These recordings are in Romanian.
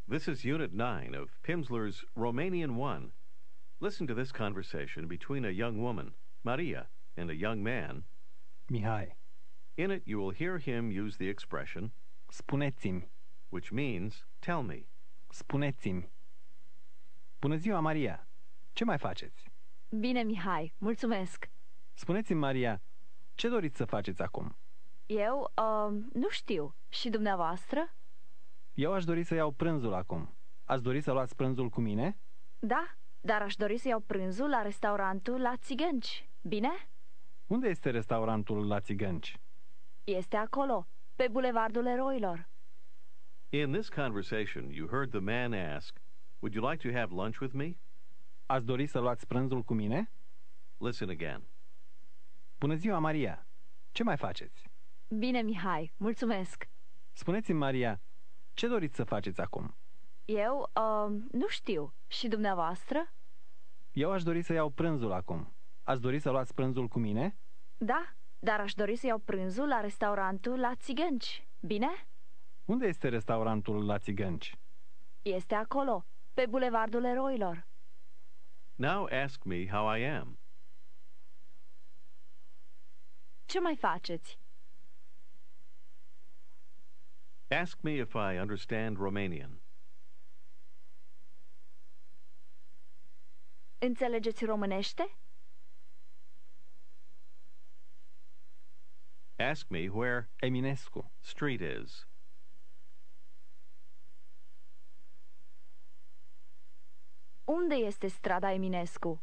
This is Unit 9 of Pimsleur's Romanian 1. Listen to this conversation between a young woman, Maria, and a young man. Mihai, In it, you will hear him use the expression, spuneți-mi, which means, tell me. spuneți-mi. Bună ziua, Maria! Ce mai faceți? Bine, Mihai, mulțumesc. Spuneți-mi, Maria, ce doriți să faceți acum? Eu, nu știu. Și dumneavoastră? Eu aș dori să iau prânzul acum. Ați dori să luați prânzul cu mine? Da, dar aș dori să iau prânzul la restaurantul La Țigănci. Bine? Unde este restaurantul La Țigănci? Este acolo, pe bulevardul Eroilor. In this conversation, you heard the man ask, would you like to have lunch with me? Ați dori să luați prânzul cu mine? Listen again. Bună ziua, Maria! Ce mai faceți? Bine, Mihai, mulțumesc. Spuneți-mi, Maria, ce doriți să faceți acum? Eu, nu știu. Și dumneavoastră? Eu aș dori să iau prânzul acum. Ați dori să luați prânzul cu mine? Da, dar aș dori să iau prânzul la restaurantul La Țigănci. Bine? Unde este restaurantul La Țigănci? Este acolo, pe bulevardul Eroilor. Now ask me how I am. Ce mai faceți? Ask me if I understand Romanian. Înțelegeți românește? Ask me where Eminescu. street is. Unde este strada Eminescu?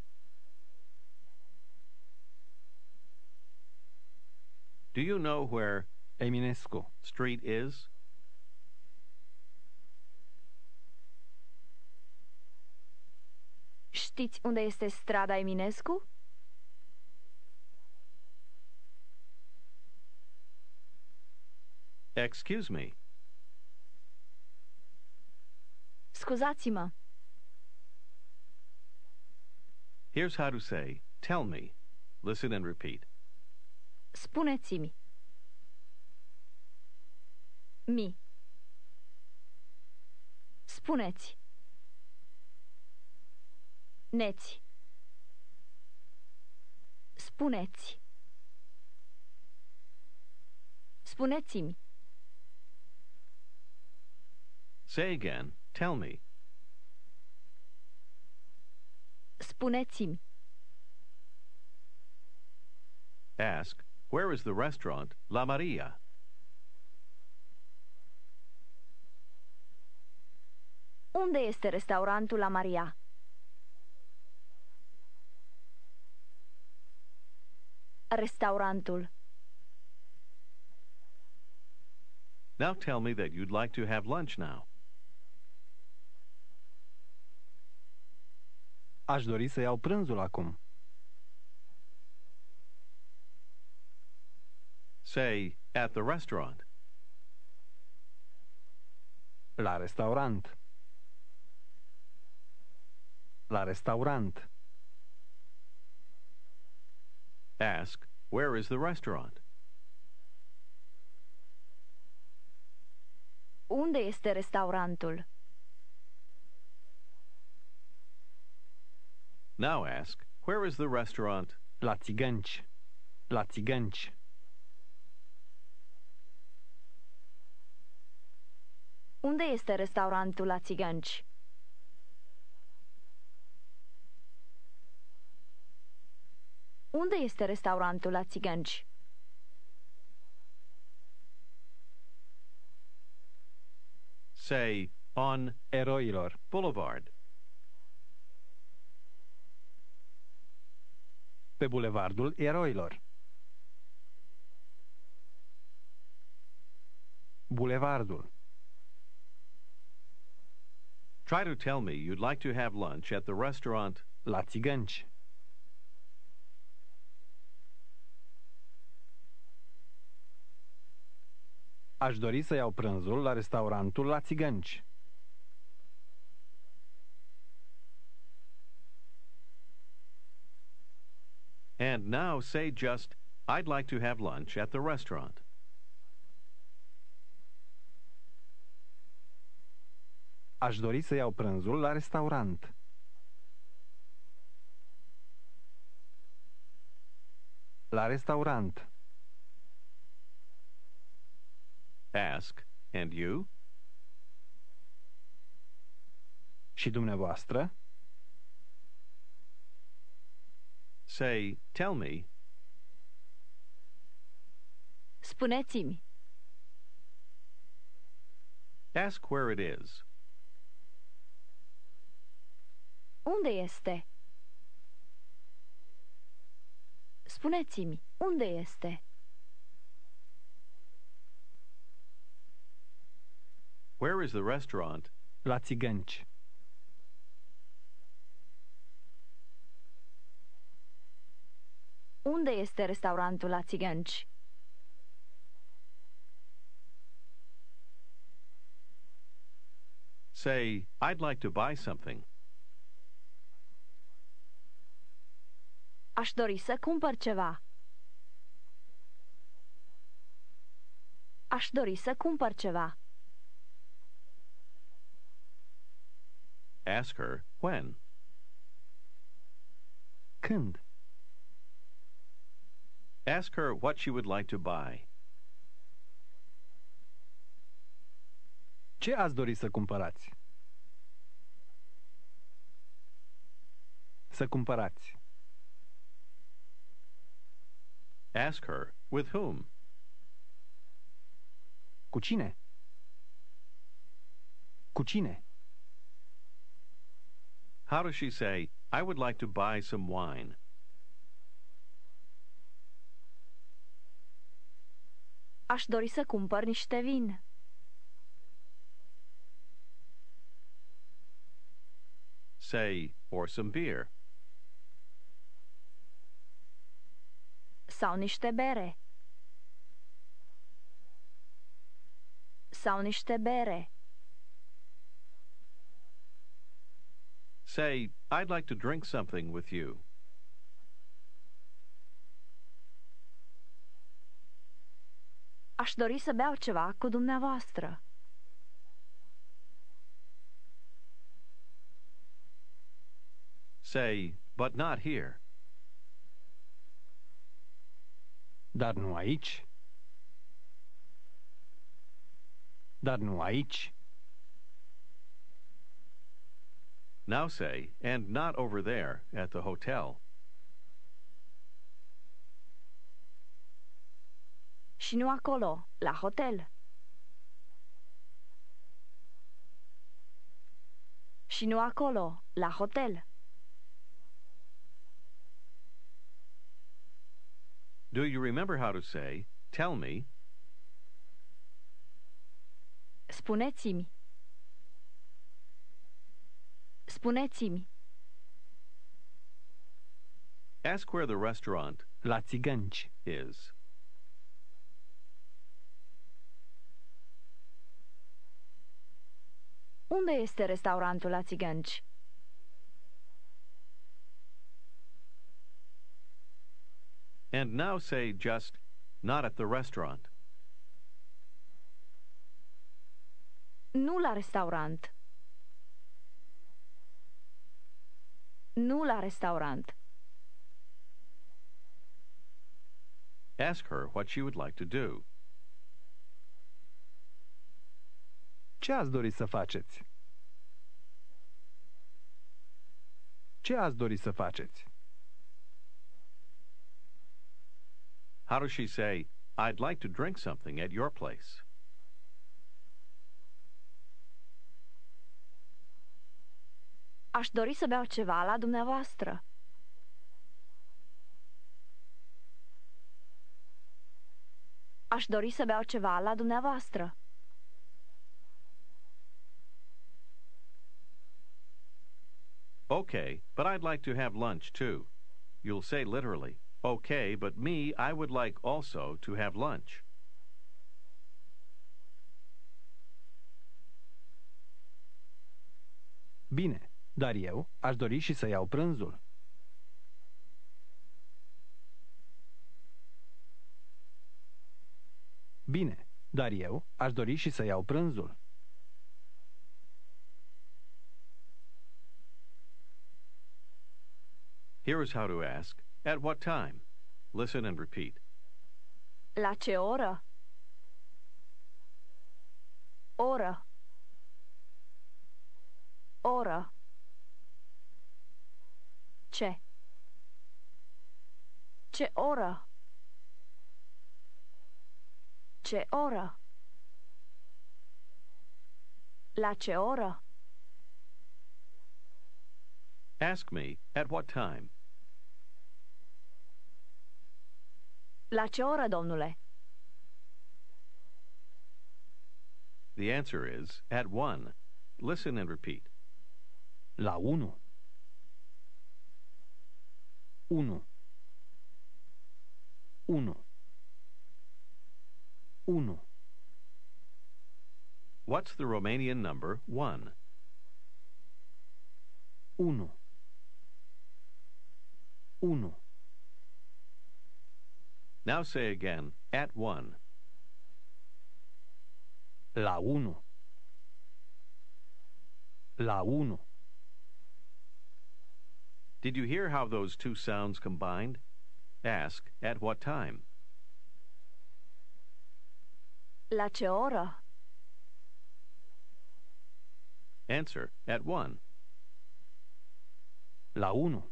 Do you know where Eminescu. street is? Știți unde este strada Eminescu? Excuse me. Scuzați-mă. Here's how to say, tell me. Listen and repeat. Spuneți-mi. Mi. Spuneți. Neți. Spuneți. Spuneți-mi. Say again, tell me. Spuneți-mi. Ask, where is the restaurant La Maria? Unde este restaurantul La Maria? Restaurantul. Now tell me that you'd like to have lunch now. Aș dori să iau prânzul acum. Say, at the restaurant. La restaurant. La restaurant. Ask, where is the restaurant? Unde este restaurantul? Now ask, where is the restaurant? La Țigănci. La Țigănci. Unde este restaurantul La Țigănci? Unde este restaurantul La Țigănci? Say, on Eroilor. Boulevard. Pe bulevardul Eroilor. Bulevardul. Try to tell me you'd like to have lunch at the restaurant. La Țigănci. Aș dori să iau prânzul la restaurantul La Țigănci. And now say just, I'd like to have lunch at the restaurant. Aș dori să iau prânzul la restaurant. La restaurant. Ask, and you? Și dumneavoastră? Say, tell me. Spuneți-mi. Ask where it is. Unde este? Spuneți-mi, unde este? Where is the restaurant? La Țigănci. Unde este restaurantul la Țigănci? Say, I'd like to buy something. Aș dori să cumpăr ceva. Aș dori să cumpăr ceva. Ask her, when? Când? Ask her what she would like to buy. Ce ați dori să cumpărați? Să cumpărați. Ask her, with whom? Cu cine? Cu cine? How does she say, I would like to buy some wine? Aș dori să cumpăr niște vin. Say, or some beer. Sau niște bere. Sau niște bere. Say, I'd like to drink something with you. Aș dori să beau ceva cu dumneavoastră. Say, but not here. Dar nu aici. Dar nu aici. Now say, and not over there at the hotel. Și nu acolo, la hotel. Și nu acolo, la hotel. Do you remember how to say, tell me? Spuneți-mi. Spuneți-mi. Ask where the restaurant La Țigănci. is. Unde este restaurantul la Țigănci? And now say just, not at the restaurant. Nu la restaurant. Nu la restaurant. Ask her what she would like to do. Ce ați dori să faceți? Ce ați dori să faceți? How does she say, I'd like to drink something at your place? Aș dori să beau ceva la dumneavoastră. Aș dori să beau ceva la dumneavoastră. Okay, but I'd like to have lunch too. You'll say literally, okay, but me, I would like also to have lunch. Bine, dar eu aș dori și să iau prânzul. Bine, dar eu aș dori și să iau prânzul. Here is how to ask, at what time? Listen and repeat. La ce oră? Oră. Oră. Ce? Ce oră? Ce oră? La ce oră? Ask me, at what time? La ce oră, domnule? The answer is at 1. Listen and repeat. La 1. 1. 1. 1. What's the Romanian number 1? 1. 1. Now say again, at 1. La 1. La 1. Did you hear how those two sounds combined? Ask, at what time? La ce oră? Answer, at 1. La 1.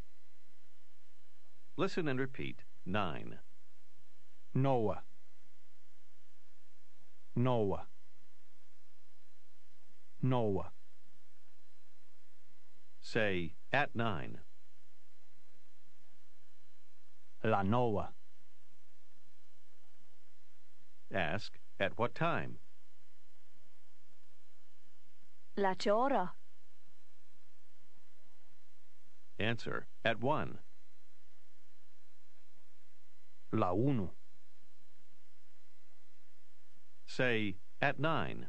Listen and repeat, 9. 9. 9. 9. Say, at 9. La 9. Ask, at what time? La ce oră? Answer, at 1. La 1. Say, at 9.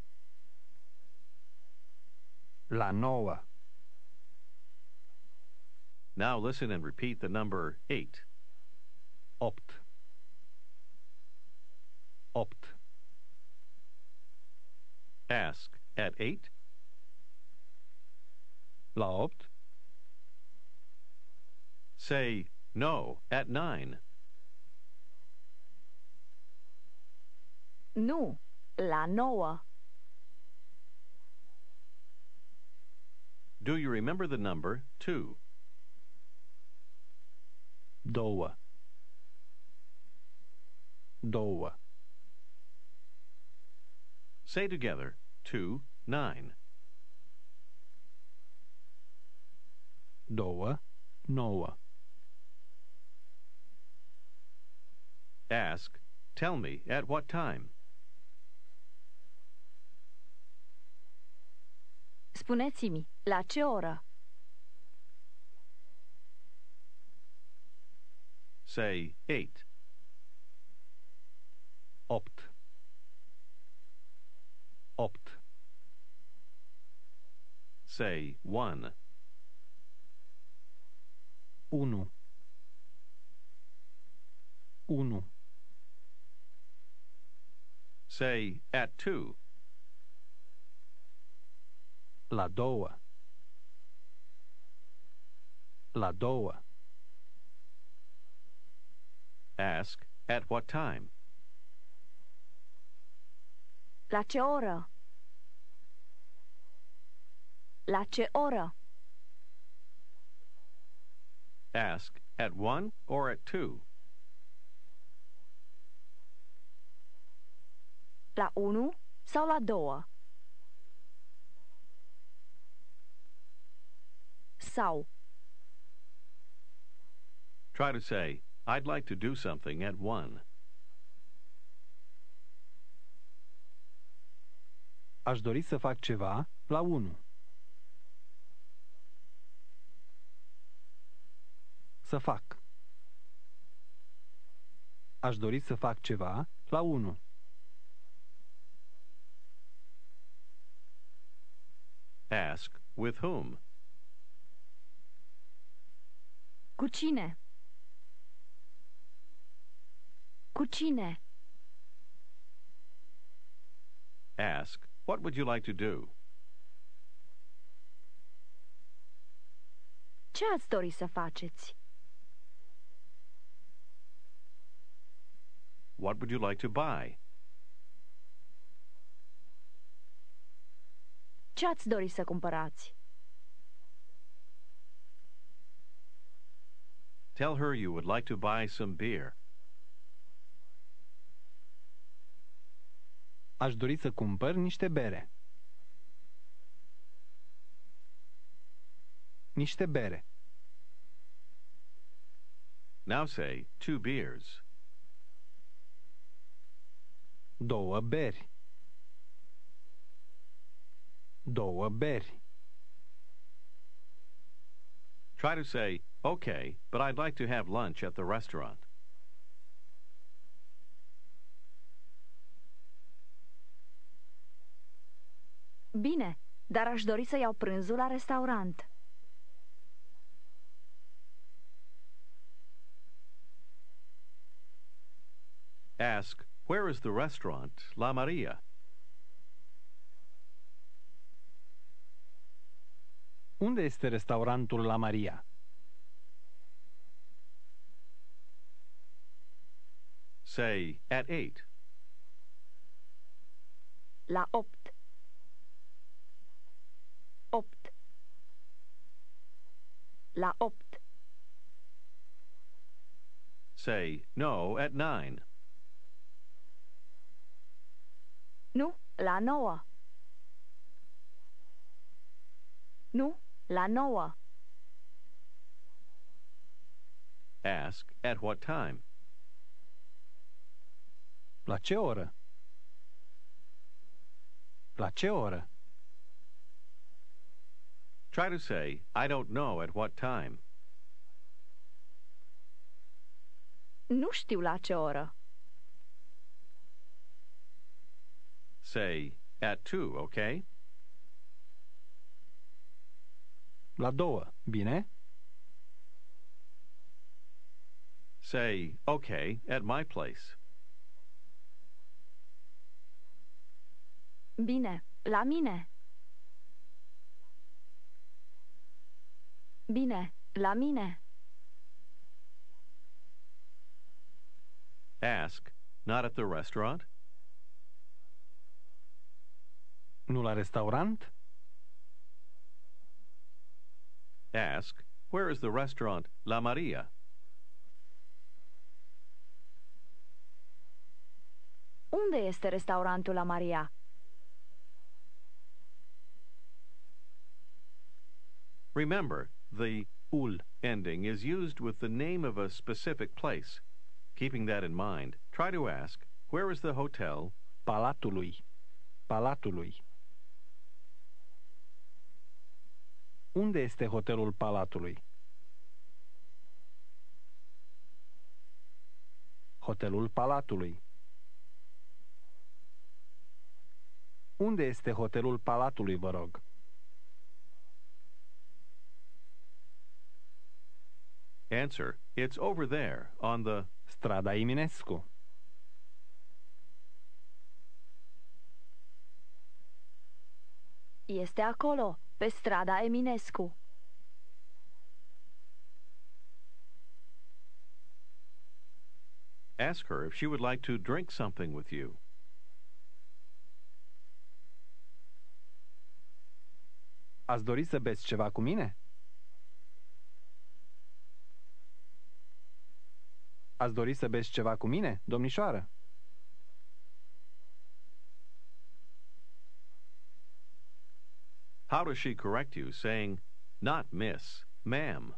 La 9. Now listen and repeat the number 8. 8. 8. Ask, at 8? La 8. Say, no, at 9. Nu, la 9. Do you remember the number 2? 2. 2. Say together, 2, 9. 2. 9. Ask, tell me, at what time? Spuneți-mi, la ce oră? Say, 8. 8. 8. Say, 1. 1. 1. Say, at 2. La 2. La 2. Ask, at what time? La ce oră? La ce oră? Ask, at 1 or at 2? La 1 sau la 2? Sau. Try to say, I'd like to do something at 1. Aș dori să fac ceva la 1. Să fac. Aș dori să fac ceva la 1. Ask, with whom? Cu cine? Cu cine? Ask, what would you like to do? Ce ați dori să faceți? What would you like to buy? Ce ați dori să cumpărați? Tell her you would like to buy some beer. Aș dori să cumpăr niște bere. Niște bere. Now say 2 beers. 2 beri. 2 beri. Try to say, okay, but I'd like to have lunch at the restaurant. Bine, dar aș dori să iau prânzul la restaurant. Ask, where is the restaurant La Maria? Unde este restaurantul La Maria? Say, at 8. La 8. 8. La 8. Say, no, at 9. Nu, la 9. Nu, la 9. Ask, at what time? La ce oră? La ce oră? Try to say, I don't know at what time. Nu știu la ce oră. Say, at 2, okay? La 2, bine? Say, okay, at my place. Bine, la mine. Bine, la mine. Ask, not at the restaurant? Nu la restaurant? Ask, where is the restaurant La Maria? Unde este restaurantul La Maria? Remember, the ul ending is used with the name of a specific place. Keeping that in mind, try to ask, where is the hotel? Palatului. Palatului. Unde este hotelul Palatului? Hotelul Palatului. Unde este hotelul Palatului, vă rog? Answer, it's over there, on the... Strada Eminescu. Este acolo, pe strada Eminescu. Ask her if she would like to drink something with you. Ați dori să beți ceva cu mine? Ați dori să beți ceva cu mine, domnișoară? How does she correct you, saying, not miss, ma'am?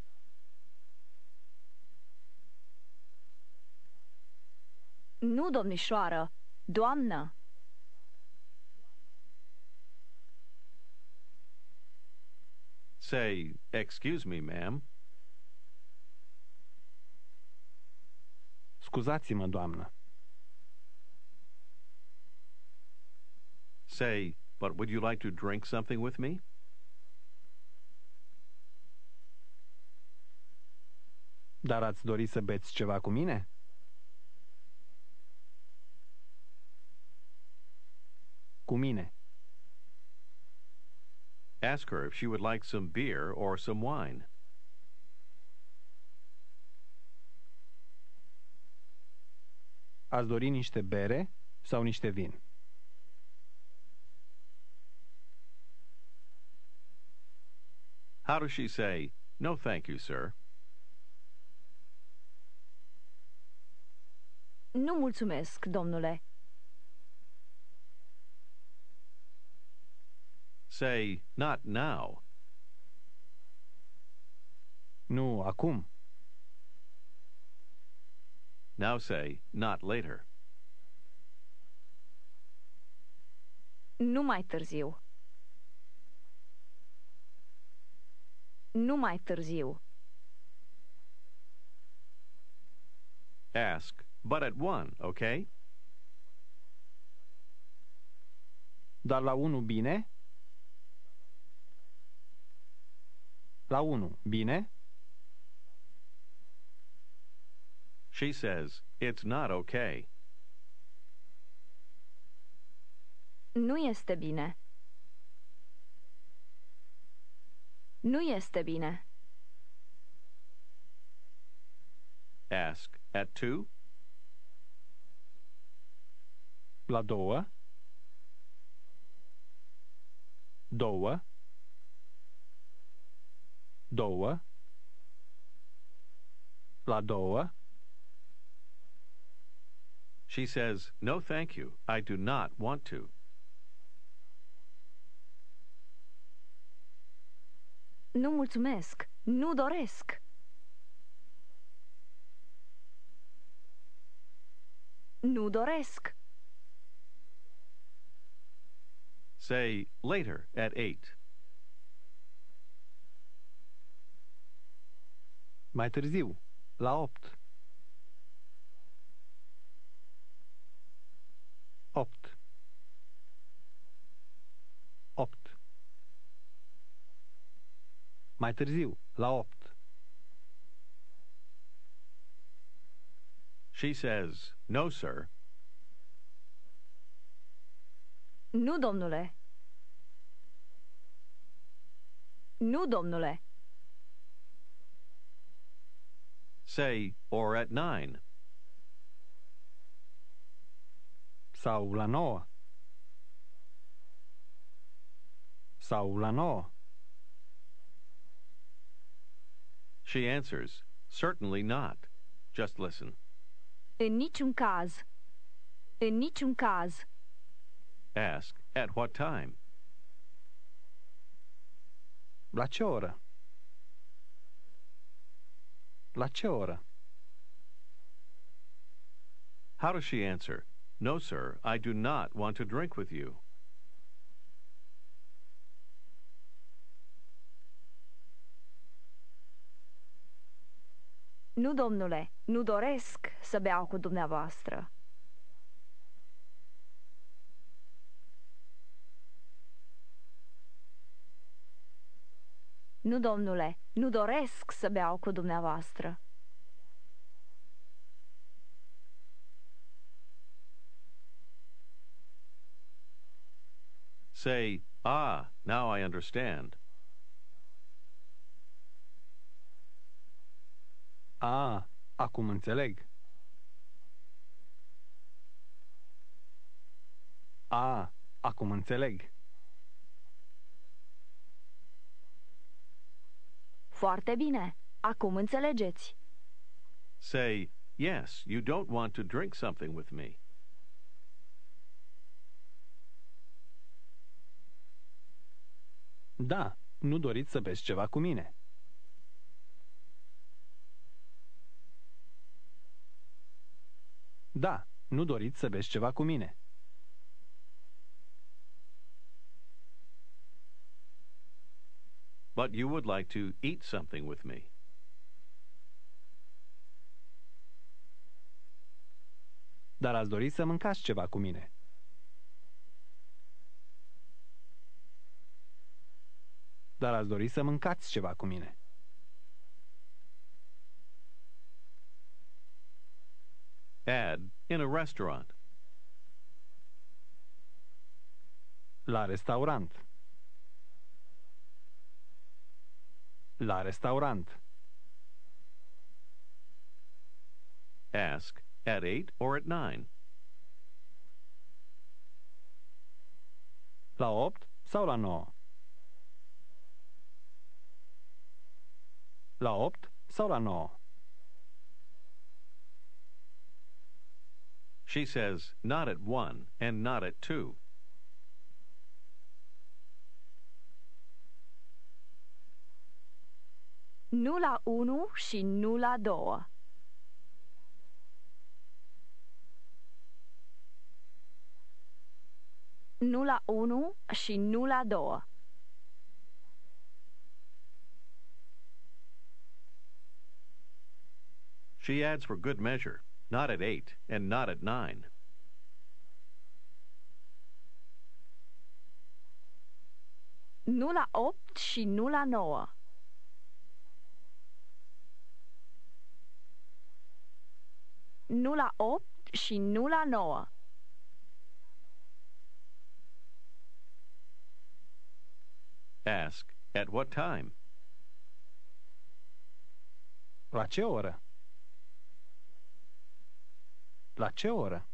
Nu, domnișoară, doamnă. Say, excuse me, ma'am. Scuzați-mă, doamnă. Say, but would you like to drink something with me? Dar ați dori să beți ceva cu mine? Cu mine. Ask her if she would like some beer or some wine. Ați dori niște bere sau niște vin? How does she say, "No, thank you, sir"? Nu mulțumesc, domnule. Say, "Not now." Nu acum. Now say, "Not later." Nu mai târziu. Nu mai târziu. Ask, "But at 1, okay?" Dar la 1 bine? La 1, bine? She says, "It's not okay." Nu este bine. Nu este bine. Ask, "At 2?" La 2? 2? 2? La 2? She says, "No, thank you. I do not want to." Nu mulțumesc. Nu doresc. Nu doresc. Say, "Later, at 8." Mai târziu, la 8. 8. 8. Mai târziu, la 8. She says, "No, sir." Nu, domnule. Nu, domnule. Say, "Or at 9." Sau la 9. Sau la 9. She answers, "Certainly not." Just listen. În niciun caz. În niciun caz. Ask, "At what time?" La ce oră? La ce oră? How does she answer? "No, sir, I do not want to drink with you." Nu, domnule. Nu doresc să beau cu dumneavoastră. Nu, domnule. Nu doresc să beau cu dumneavoastră. Say, "Ah, now I understand." A, acum înțeleg. A, acum înțeleg. Foarte bine. Acum înțelegeți. Say, "Yes, you don't want to drink something with me." Da, nu doriți să beți ceva cu mine. Da, nu doriți să beți ceva cu mine. But you would like to eat something with me. Dar ați dori să mâncați ceva cu mine. Dar ați dori să mâncați ceva cu mine. Add, "In a restaurant." La restaurant. La restaurant. Ask, At 8 or at 9? La 8 sau la 9? La 8 sau la 9? She says not at 1 and not at 2. Nu la 1 și nu la 2. Nu la 1 și nu la 2. She adds for good measure, not at 8 and not at 9. Nu la 8 și nu la 9. Nu la 8 și nu la 9. Ask, at what time? La ce oră? La ce oră?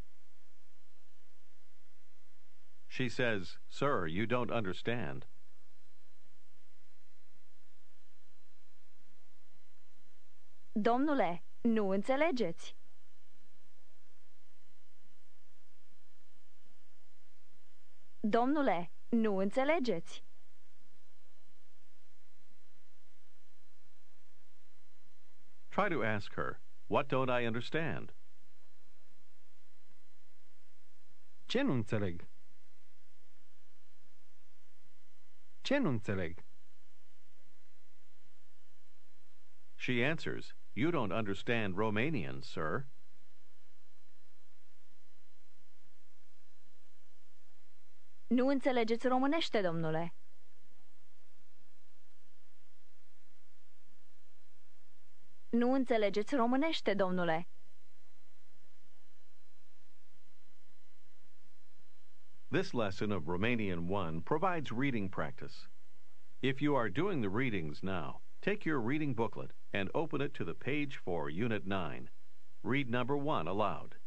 She says, Sir, you don't understand. Domnule, nu înțelegeți. Domnule, nu înțelegeți. Try to ask her, what don't I understand? Ce nu înțeleg? Ce nu înțeleg? She answers, You don't understand Romanian, sir. Nu înțelegeți românește, domnule. Nu înțelegeți românește, domnule. This lesson of Romanian 1 provides reading practice. If you are doing the readings now, take your reading booklet and open it to the page for Unit 9. Read number 1 aloud.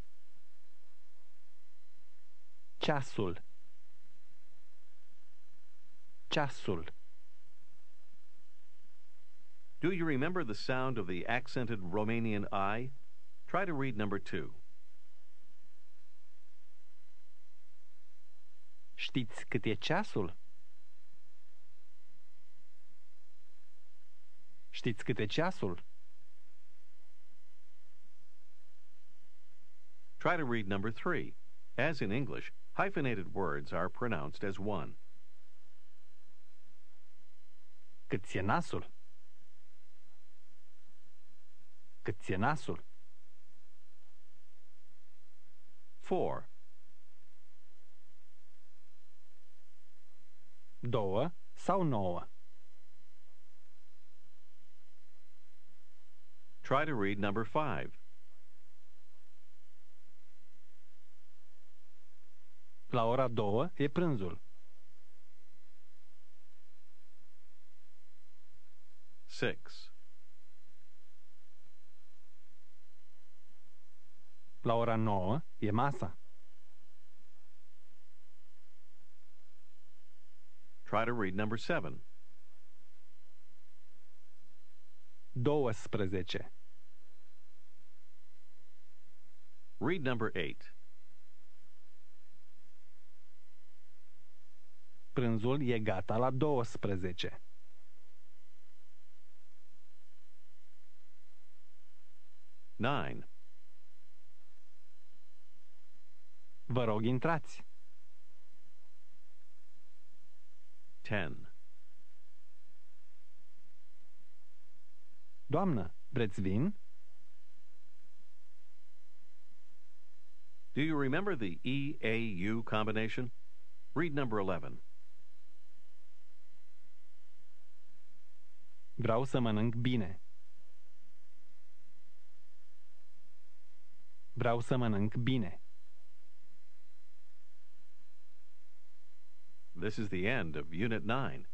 Ceasul. Ceasul. Do you remember the sound of the accented Romanian I? Try to read number 2. Știți cât e ceasul? Știți cât e ceasul? Try to read number 3. As in English, hyphenated words are pronounced as one. Cât ți-e nasul? Cât ți-e nasul? 4. 2 sau 9? Try to read number 5. La ora 2 e prânzul. 6. La ora 9 e masa. Try to read number 7. 12. Read number 8. Prânzul e gata la 12. 9. Vă rog, intrați. 10. Doamnă, vreți vin? Do you remember the E-A-U combination? Read number 11. Vreau să mănânc bine. Vreau să mănânc bine. This is the end of Unit 9.